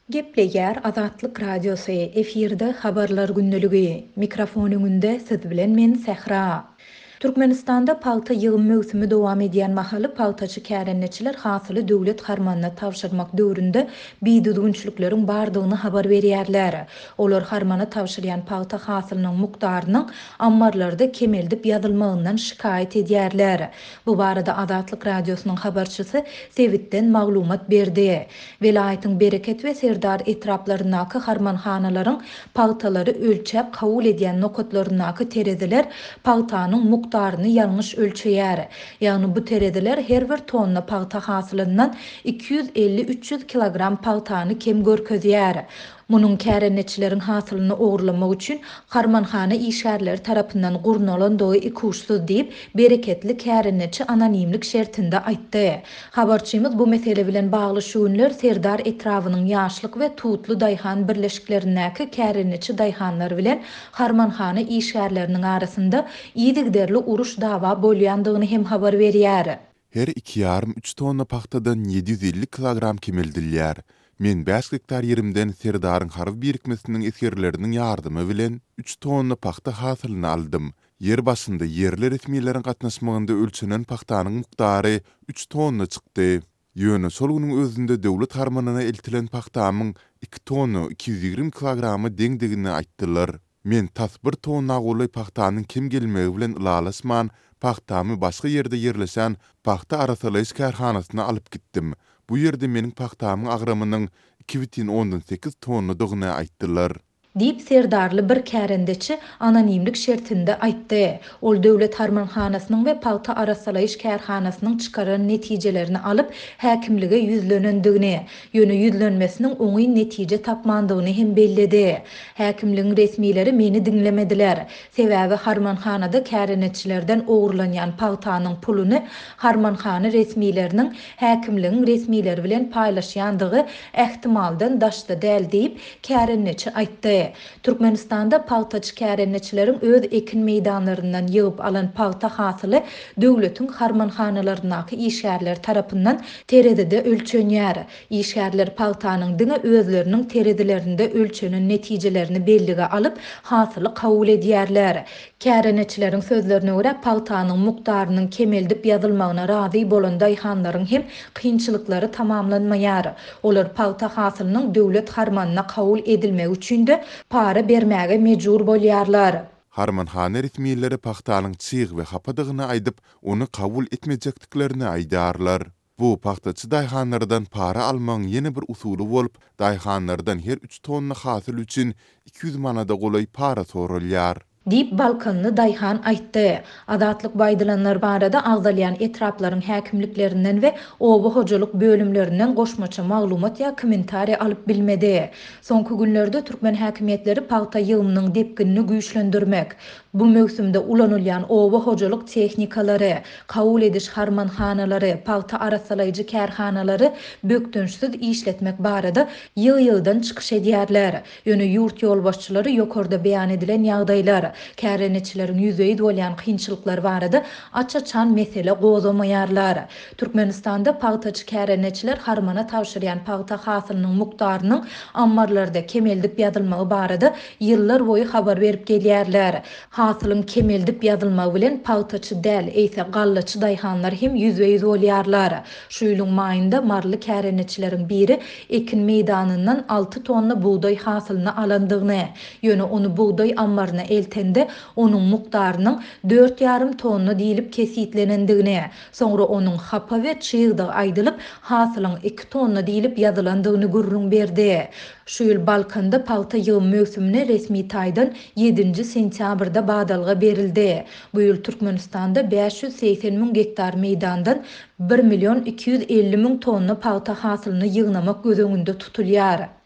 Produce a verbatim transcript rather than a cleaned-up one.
Gepleýär Azatlyk Radiosy efirde habarlar günneligi. Mikrofon öňünde siz bilen men Sähra. Türkmenistanda palta ýygym möwsümi dowam edýän mahaly paltaçy kärenneçiler hasyly döwlet harmanyna tawşyrmak döwründe biýdüdüňçülikleriň bardygyny habar berýärler. Olar harmana tawşyrýan palta hasylynyň mukdarynyň ammarlarda kemeldip ýazylmagyndan şikaýet edýärler. Bu barada Azatlyk Radiosynyň habarçysy Sewitden maglumat berdi. Velaýatyň Bereket we Serdar etraplarynaky harmanhanalaryň paltalary ölçäp kabul edýän nokatlarynaky terezeler paltanyň mukdaryny ýalňyş ölçeýär. Ýagny bu terezeler her bir tonna palta hasylyndan iki yüz elli üç yüz kilogram paltany kem görkezýär. Munun kärenneçileriň hasylyny ogurlamak üçin harmanhana işgärleri tarapyndan gurnulan doý iki uçsuz diýip bereketli kärenneçi anonimlik şertinde aýtdy. Habarçymyz bu mesele bilen bagly şu günler Serdar etrawynyň ýaşlyk we tutly daýhan birleşiklerindäki kärenneçi daýhanlar bilen harmanhana işgärleriniň arasynda ýygyderli uruş dawa bolýandygyny hem habar berýär. Her iki yarım üç tonna paxtadan yedi yüz elli kilogram kemildilýär. Men beş hektar yerimden Serdaryň harby birikmesiniň esgerleriniň ýardymy bilen üç tonna paxta hasylyny aldym. Yer başynda yerli resmiýetleriň gatnaşmagynda ölçenen paxtanyň mukdary üç tonna çykdy. Ýöne şol güniň özünde döwlet harmanyna eltilen paxtamyň iki tonna iki yüz ýygrimi kilogramy deňdigini aýtdylar. Men tas bir tonna goly paxtanyň kim gelmegi bilen ulalaşman paxtamy başga ýerde ýerleşen paxta arasalyş kärhanasyna alyp gitdim. Bu ýerde meniň paxtamyň agramynyň iki butun ondan sekiz tonna dogyny aýtdylar. Diýip Serdarly bir kärendeçi anonimlik şertinde aýtdy. Ol döwlet harmanhanasynyň we palta arasalaýyş kärhanasynyň çykaran netijelerini alyp häkimlige ýüzlenendigini, ýöne ýüzlenmesiniň oňy netije tapmandygyny hem bellidi. Häkimligiň resmiýleri meni dinlemediler. Sebäbi harmanhanada kärenneçilerden ogurlanýan paltanyň puluny harmanhana resmiýleriniň häkimligiň resmiýleri bilen paýlaşýandygy ähtimaldan daşda däl diýip kärenneçi aýtdy. Türkmenistanda paltaçy kärenneçileriň öz ekin meýdanlaryndan ýygyp alan palta hasyly döwletiň harmanhanalarynaky işgärler tarapyndan terezede ölçenýär. İşgärler paltanyň diňe özleriniň terezelerinde ölçenen netijelerini bellige alyp hasyly kabul edýärler. Kärenneçileriň sözlerine görä paltanyň mukdarynyň kemeldip ýazylmagyna razy bolan daýhanlaryň hem kynçylyklary tamamlanmaýar. Olar palta hasylynyň döwlet harmanyna kabul edilmegi üçin de para bermäge mejbur bolýarlar. Harmanhana resmiýetleri paxtanyň çyg we hapadygyny aýdyp, onu kabul etmejekdiklerini aýdarlar. Bu paxtaçy daýhanlardan para almaň ýene bir usuly bolup, daýhanlardan her üç tonna hasyl üçin iki yüz manada golay para sorulýar. Diýip Balkanly daýhan aýtdy. Azatlyk baýdylanlar barada agdalýan etraplaryň häkimliklerinden we oba hojalyk bölümlerinden goşmaça maglumat ýa kommentariýa alyp bilmedi. Soňky günlerde türkmen häkimetleri palta ýygymynyň depginini güýçlendirmek, bu möwsümde ulanylýan oba hojalyk tehnikalary, kabul ediş harmanhanalary, palta arasalaýjy kärhanalary bökdünçsiz işletmek barada ýyg-ýygdan çykyş edýärler. Ýöne ýurt ýolbaşçylary ýokarda beýan edilen ýagdaýlar, kärenneçileriň ýüzeýi bolýan kynçylyklar barada açaçan mesele gozamaýarlar. Türkmenistanda paltaçy kärenneçiler harmana tawşyrýan palta hasylynyň mukdarynyň ammarlarda kemeldip ýazylmagy barada ýyllar boýy habar berip gelýärler. Hasylyň kemeldip ýazylmagy bilen paltaçy däl, eýse gallaçy daýhanlar hem ýüzeýi bolýarlar. Şu ýylyň maýynda marly kärenneçileriň biri ekin meýdanyndan alty tonna buğday hasylyny alandygyny, ýöne onu buğday ammaryna elten de onun mukdarynyň dört ýarym tonna diýilip kesitlenendigini, soňra onuň hapa we çyýgdy aýdylyp hasylyň iki tonna diýilip ýazylandygyny gurrun berdi. Şu ýyl Balkanda palta ýygym möwsümine resmi taýdan yedinji sentýabrda badalga berildi. Bu ýyl Türkmenistanda beş yüz seksen miň hektar meýdandan bir milyon iki yüz elli miň tonna palta hasylyny ýygnamak göz öňünde tutulýar.